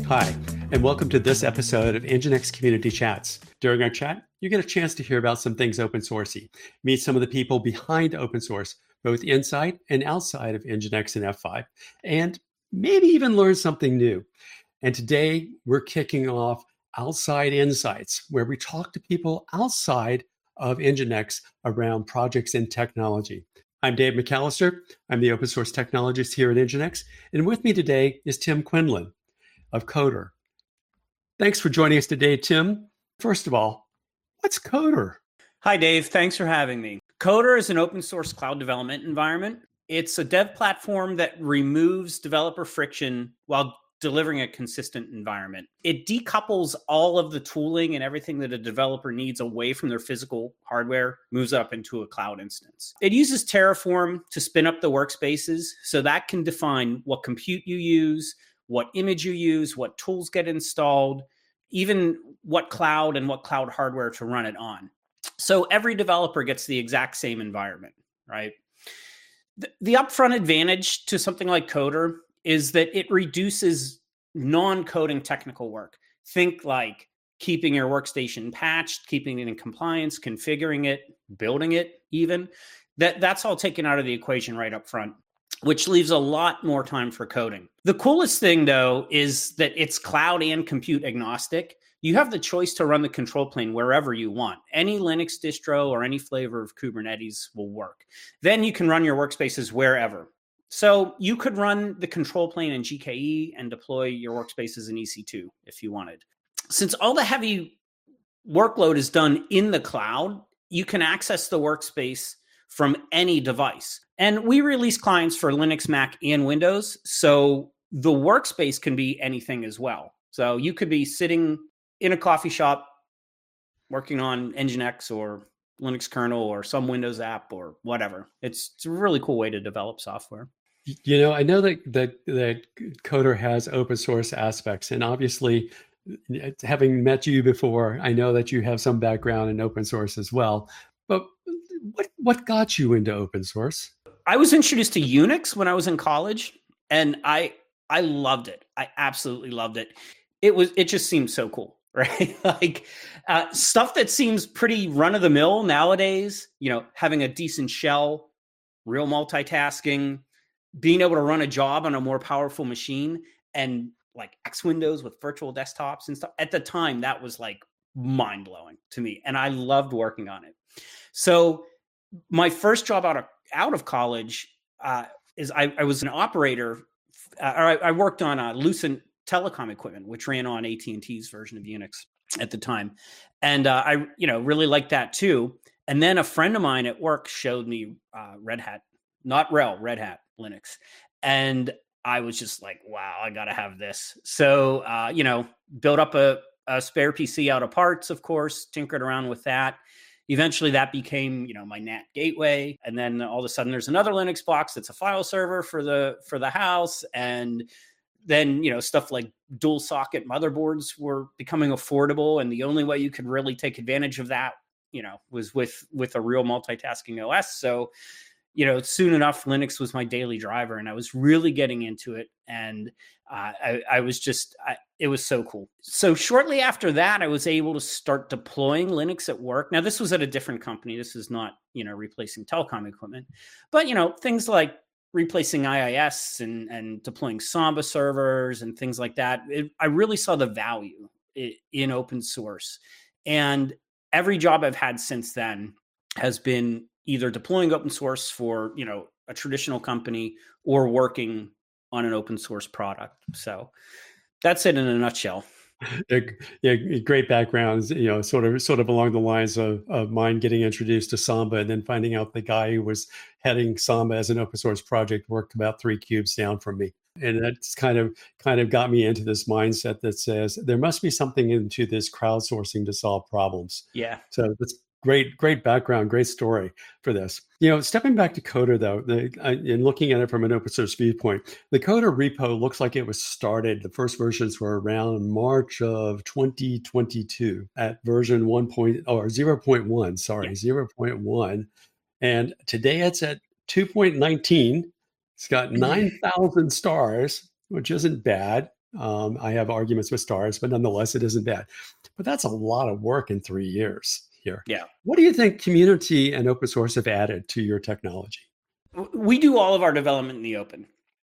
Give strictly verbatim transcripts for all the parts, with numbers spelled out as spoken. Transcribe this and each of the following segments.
Hi, and welcome to this episode of Nginx Community Chats. During our chat, you get a chance to hear about some things open sourcey, meet some of the people behind open source, both inside and outside of Nginx and F five, and maybe even learn something new. And today, we're kicking off Outside Insights, where we talk to people outside of Nginx around projects and technology. I'm Dave McAllister. I'm the open source technologist here at Nginx, and with me today is Tim Quinlan of Coder. Thanks for joining us today, Tim. First of all, what's Coder? Hi, Dave. Thanks for having me. Coder is an open source cloud development environment. It's a dev platform that removes developer friction while delivering a consistent environment. It decouples all of the tooling and everything that a developer needs away from their physical hardware, moves up into a cloud instance. It uses Terraform to spin up the workspaces, so that can define what compute you use, what image you use, what tools get installed, even what cloud and what cloud hardware to run it on. So every developer gets the exact same environment, right? The, the upfront advantage to something like Coder is that it reduces non-coding technical work. Think like keeping your workstation patched, keeping it in compliance, configuring it, building it even. That, that's all taken out of the equation right up front, which leaves a lot more time for coding. The coolest thing, though, is that it's cloud and compute agnostic. You have the choice to run the control plane wherever you want. Any Linux distro or any flavor of Kubernetes will work. Then you can run your workspaces wherever. So you could run the control plane in G K E and deploy your workspaces in E C two if you wanted. Since all the heavy workload is done in the cloud, you can access the workspace from any device. And we release clients for Linux, Mac, and Windows. So the workspace can be anything as well. So you could be sitting in a coffee shop working on Nginx or Linux kernel or some Windows app or whatever. It's, it's a really cool way to develop software. You know, I know that, that, that Coder has open source aspects, and obviously, having met you before, I know that you have some background in open source as well. But what what got you into open source? I was introduced to Unix when I was in college, and I I loved it. I absolutely loved it. It was it just seemed so cool, right? Like uh, stuff that seems pretty run of the mill nowadays. You know, having a decent shell, real multitasking, being able to run a job on a more powerful machine, and like X Windows with virtual desktops and stuff. At the time, that was like mind blowing to me, and I loved working on it. So my first job out of out of college uh, is I, I was an operator, uh, or I, I worked on a Lucent telecom equipment, which ran on A T and T's version of Unix at the time, and uh, I you know really liked that too. And then a friend of mine at work showed me uh, Red Hat, not RHEL, Red Hat Linux, and I was just like, wow, I got to have this. So uh, you know, built up a, a spare P C out of parts, of course, tinkered around with that. Eventually that became, you know, my N A T gateway. And then all of a sudden there's another Linux box that's a file server for the for the house. And then, you know, stuff like dual socket motherboards were becoming affordable. And the only way you could really take advantage of that, you know, was with with a real multitasking O S. So, you know, soon enough, Linux was my daily driver, and I was really getting into it. And uh, I, I was just, I, it was so cool. So shortly after that, I was able to start deploying Linux at work. Now, this was at a different company. This is not, you know, replacing telecom equipment, but, you know, things like replacing I I S and, and deploying Samba servers and things like that. It, I really saw the value in, in open source. And every job I've had since then has been either deploying open source for, you know, a traditional company or working on an open source product. So that's it in a nutshell. Yeah, yeah, great backgrounds, you know, sort of sort of along the lines of, of mine getting introduced to Samba and then finding out the guy who was heading Samba as an open source project worked about three cubes down from me. And that's kind of kind of got me into this mindset that says there must be something into this crowdsourcing to solve problems. Yeah. So that's great, great background, great story for this. You know, stepping back to Coder though, the, uh, and looking at it from an open source viewpoint, the Coder repo looks like it was started. The first versions were around March of twenty twenty-two at version one point or zero point one. Sorry, yeah. zero point one, and today it's at two point nineteen. It's got nine thousand stars, which isn't bad. Um, I have arguments with stars, but nonetheless, it isn't bad. But that's a lot of work in three years here. Yeah. What do you think community and open source have added to your technology? We do all of our development in the open.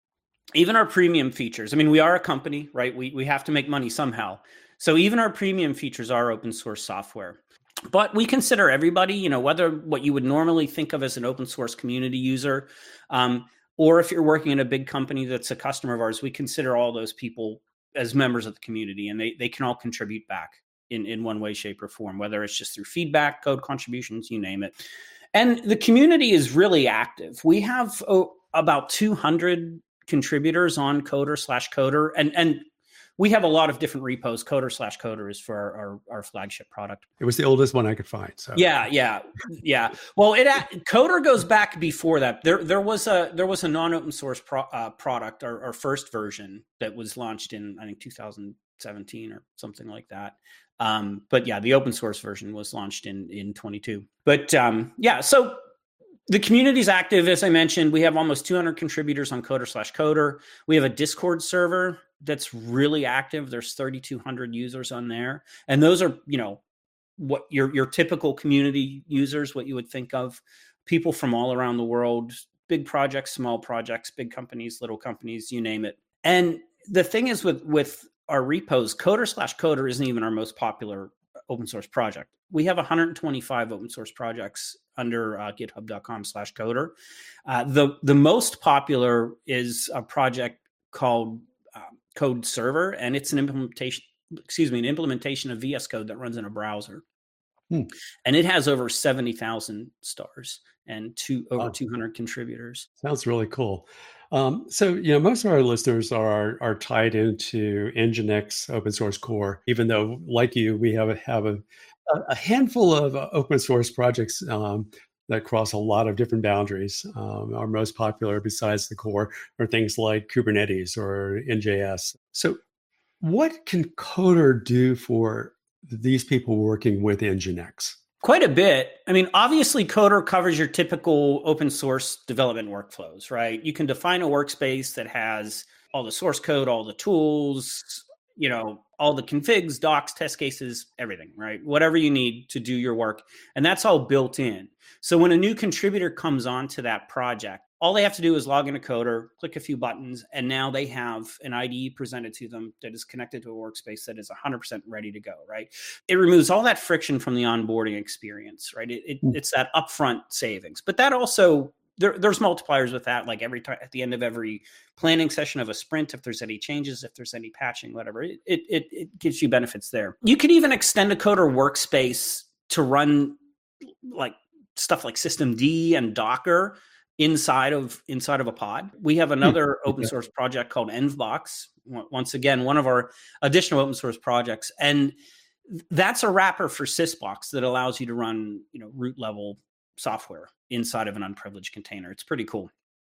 Even our premium features. I mean, we are a company, right? We we have to make money somehow. So even our premium features are open source software. But we consider everybody, you know, whether what you would normally think of as an open source community user, um, or if you're working in a big company that's a customer of ours, we consider all those people as members of the community, and they they can all contribute back in, in one way, shape, or form, whether it's just through feedback, code contributions, you name it. And the community is really active. We have oh, about two hundred contributors on Coder slash Coder, and and we have a lot of different repos. Coder slash Coder is for our, our, our flagship product. It was the oldest one I could find. So yeah, yeah, yeah. Well, it Coder goes back before that. There there was a there was a non-open source pro, uh, product, our, our first version that was launched in I think two thousand seventeen or something like that. Um, but yeah, the open source version was launched in in twenty-two. But um, yeah, so. The community is active, as I mentioned. We have almost two hundred contributors on Coder slash Coder. We have a Discord server that's really active. There's thirty-two hundred users on there, and those are, you know, what your your typical community users, what you would think of, people from all around the world, big projects, small projects, big companies, little companies, you name it. And the thing is with with our repos, Coder slash Coder isn't even our most popular open source project. We have one hundred twenty-five open source projects under uh, github.com slash coder. Uh, the, the most popular is a project called um, Code Server, and it's an implementation, excuse me, an implementation of V S Code that runs in a browser. Hmm. And it has over seventy thousand stars and two, over oh. two hundred contributors. Sounds really cool. Um, so, you know, most of our listeners are are tied into Nginx open source core, even though, like you, we have a, have a, a handful of open source projects um, that cross a lot of different boundaries. Um, our most popular, besides the core, are things like Kubernetes or N J S. So what can Coder do for these people working with Nginx? Quite a bit. I mean, obviously, Coder covers your typical open source development workflows, right? You can define a workspace that has all the source code, all the tools, you know, all the configs, docs, test cases, everything, right? Whatever you need to do your work. And that's all built in. So when a new contributor comes onto that project, all they have to do is log into Coder, click a few buttons, and now they have an I D E presented to them that is connected to a workspace that is one hundred percent ready to go, right? It removes all that friction from the onboarding experience, right? It, it, it's that upfront savings. But that also, there, there's multipliers with that, like every time at the end of every planning session of a sprint, if there's any changes, if there's any patching, whatever, it, it, it gives you benefits there. You could even extend a Coder workspace to run like stuff like systemd and Docker inside of inside of a pod. We have another hmm. open source project called Envbox. Once again, one of our additional open source projects, and that's a wrapper for Sysbox that allows you to run, you know, root level software inside of an unprivileged container. It's pretty cool.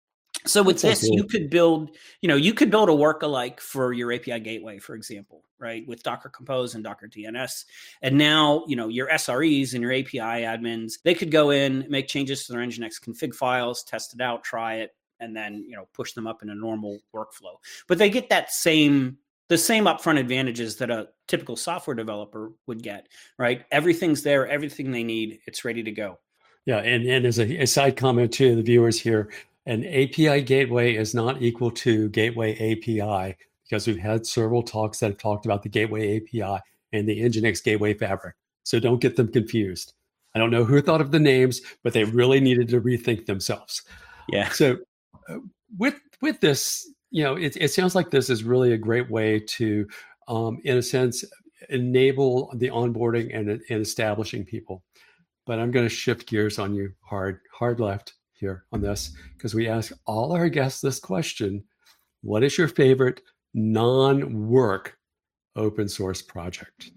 So with That's this, so cool. you could build, you know, you could build a work-alike for your A P I gateway, for example, right? With Docker Compose and Docker D N S. And now, you know, your S R Es and your A P I admins, they could go in, make changes to their Nginx config files, test it out, try it, and then, you know, push them up in a normal workflow. But they get that same, the same upfront advantages that a typical software developer would get, right? Everything's there, everything they need, it's ready to go. Yeah, and, and as a, a side comment to the viewers here, an A P I gateway is not equal to gateway A P I, because we've had several talks that have talked about the gateway A P I and the Nginx gateway fabric. So don't get them confused. I don't know who thought of the names, but they really needed to rethink themselves. Yeah. So uh, with with this, you know, it, it sounds like this is really a great way to, um, in a sense, enable the onboarding and, and establishing people. But I'm going to shift gears on you hard, hard left here on this, because we ask all our guests this question: what is your favorite non-work open source project?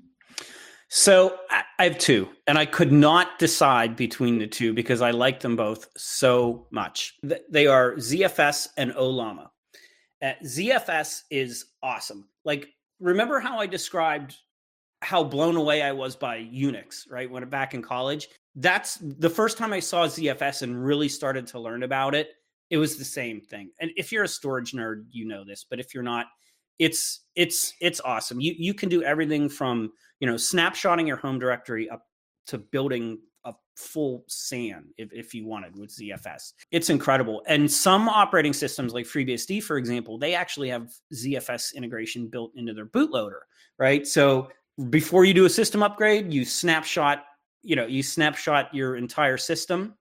So I have two, and I could not decide between the two because I like them both so much. They are Z F S and Ollama. Uh, Z F S is awesome. Like, remember how I described how blown away I was by Unix, right? When back in college, that's the first time I saw Z F S and really started to learn about it. It was the same thing. And if you're a storage nerd, you know this, but if you're not, it's it's it's awesome. You you can do everything from, you know, snapshotting your home directory up to building a full S A N if, if you wanted with Z F S. It's incredible. And some operating systems like FreeBSD, for example, they actually have Z F S integration built into their bootloader, right? So before you do a system upgrade, you snapshot, you know, you snapshot your entire system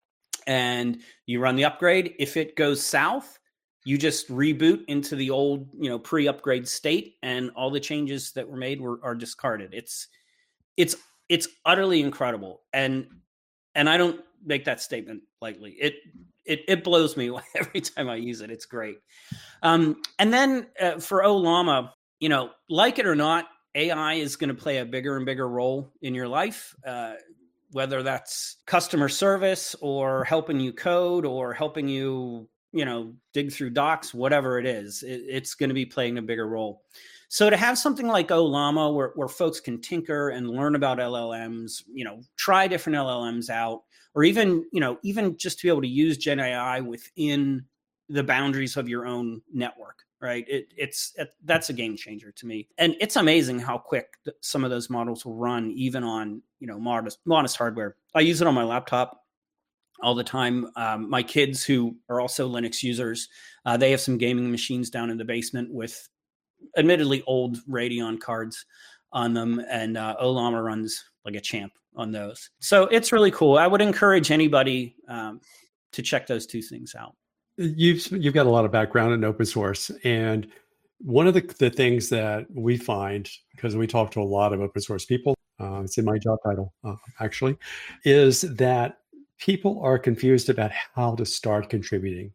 and you run the upgrade. If it goes south, you just reboot into the old, you know, pre-upgrade state, and all the changes that were made were are discarded. It's it's it's utterly incredible, and and I don't make that statement lightly. It it it blows me every time I use it. It's great. Um, and then uh, for Ollama, you know, like it or not, A I is going to play a bigger and bigger role in your life. Uh, whether that's customer service or helping you code or helping you, you know, dig through docs, whatever it is, it, it's going to be playing a bigger role. So to have something like Ollama where, where folks can tinker and learn about L L Ms, you know, try different L L Ms out, or even, you know, even just to be able to use Gen A I within the boundaries of your own network, right? It, it's it, that's a game changer to me. And it's amazing how quick some of those models will run, even on, you know, modest, modest hardware. I use it on my laptop all the time. Um, my kids, who are also Linux users, uh, they have some gaming machines down in the basement with admittedly old Radeon cards on them, and uh, Ollama runs like a champ on those. So it's really cool. I would encourage anybody um, to check those two things out. You've you've got a lot of background in open source, and one of the, the things that we find, because we talk to a lot of open source people, uh, it's in my job title uh, actually, is that people are confused about how to start contributing.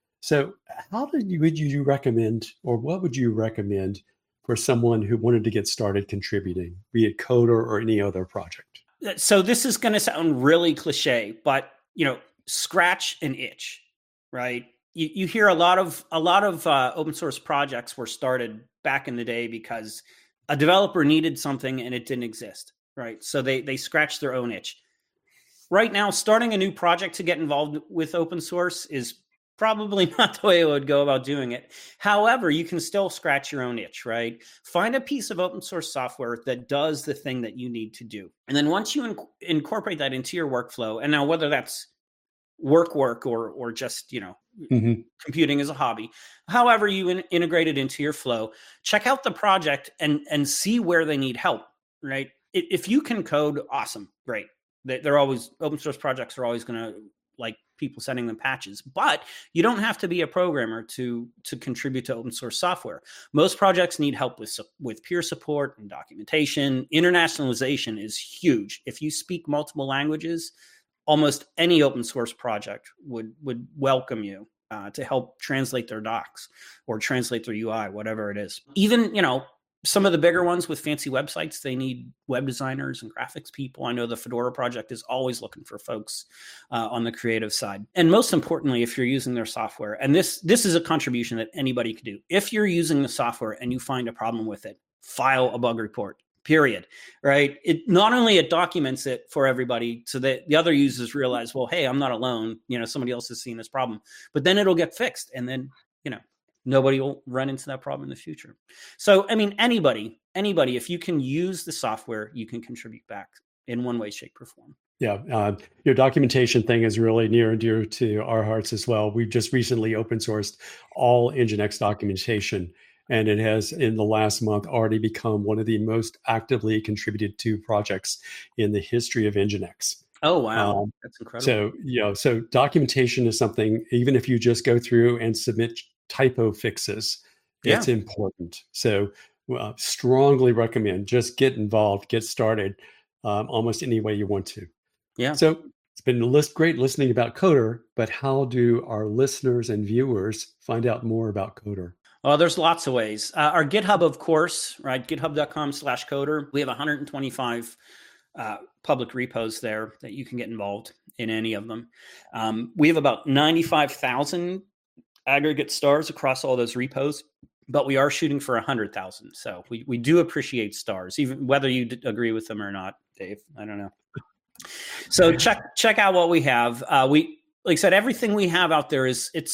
So how did you, would you recommend, or what would you recommend for someone who wanted to get started contributing, be it Coder or any other project? So this is going to sound really cliche, but, you know, scratch an itch, right? You, you hear a lot of a lot of uh, open source projects were started back in the day because a developer needed something and it didn't exist, right? So they they scratched their own itch. Right now, starting a new project to get involved with open source is probably not the way I would go about doing it. However, you can still scratch your own itch, right? Find a piece of open source software that does the thing that you need to do. And then once you in- incorporate that into your workflow, and now whether that's work work or or just, you know, mm-hmm. computing as a hobby, however you in- integrate it into your flow, check out the project and and see where they need help, right? If you can code, awesome, great. They're always, open source projects are always going to like people sending them patches, but you don't have to be a programmer to to contribute to open source software. Most projects need help with with peer support and documentation. Internationalization is huge. If you speak multiple languages, almost any open source project would would welcome you uh, to help translate their docs or translate their U I, whatever it is. Even, you know, some of the bigger ones with fancy websites, they need web designers and graphics people. I know the Fedora project is always looking for folks uh, on the creative side. And most importantly, if you're using their software, and this this is a contribution that anybody could do. If you're using the software and you find a problem with it, file a bug report, period, right? It not only it documents it for everybody so that the other users realize, well, hey, I'm not alone. You know, somebody else is seeing this problem, but then it'll get fixed. And then, you know, nobody will run into that problem in the future. So, I mean, anybody, anybody, if you can use the software, you can contribute back in one way, shape, or form. Yeah, uh, your documentation thing is really near and dear to our hearts as well. We've just recently open sourced all Nginx documentation, and it has, in the last month, already become one of the most actively contributed to projects in the history of Nginx. Oh, wow. Um, That's incredible. So, you know, so documentation is something, even if you just go through and submit typo fixes, yeah. It's important. So uh, strongly recommend just get involved, get started um, almost any way you want to. Yeah. So it's been list, great listening about Coder, but how do our listeners and viewers find out more about Coder? Well, there's lots of ways. Uh, our GitHub, of course, right? github.com slash coder. We have one hundred twenty-five uh, public repos there that you can get involved in any of them. Um, we have about ninety-five thousand aggregate stars across all those repos, but we are shooting for one hundred thousand. So we, we do appreciate stars, even whether you d- agree with them or not, Dave. I don't know. So check check out what we have. Uh, we like I said, everything we have out there is it's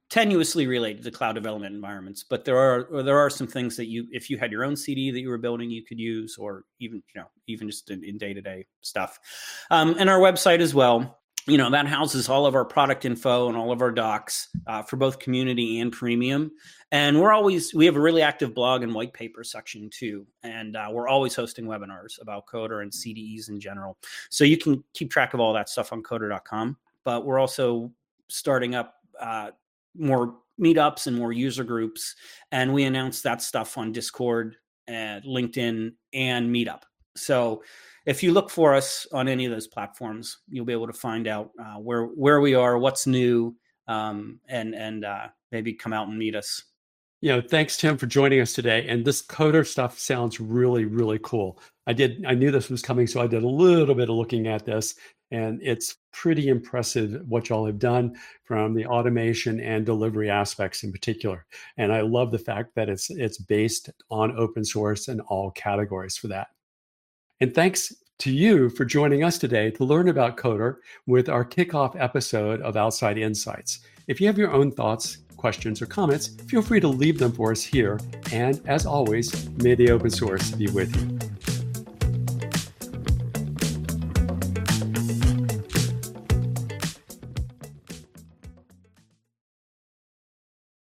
tenuously related to cloud development environments, but there are there are some things that you, if you had your own C D that you were building, you could use, or even you know even just in, in day-to-day stuff. Um, and our website as well, you know, that houses all of our product info and all of our docs uh, for both community and premium. And we're always we have a really active blog and white paper section too, and uh, we're always hosting webinars about Coder and C D Es in general. So you can keep track of all that stuff on coder dot com. But we're also starting up Uh, more meetups and more user groups. And we announced that stuff on Discord and LinkedIn and Meetup. So if you look for us on any of those platforms, you'll be able to find out uh, where, where we are, what's new, um, and, and uh, maybe come out and meet us. You know, thanks, Tim, for joining us today. And this Coder stuff sounds really, really cool. I did, I knew this was coming, so I did a little bit of looking at this, and it's pretty impressive what y'all have done from the automation and delivery aspects in particular. And I love the fact that it's it's based on open source in all categories for that. And thanks to you for joining us today to learn about Coder with our kickoff episode of Outside Insights. If you have your own thoughts, questions, or comments, feel free to leave them for us here. And as always, may the open source be with you.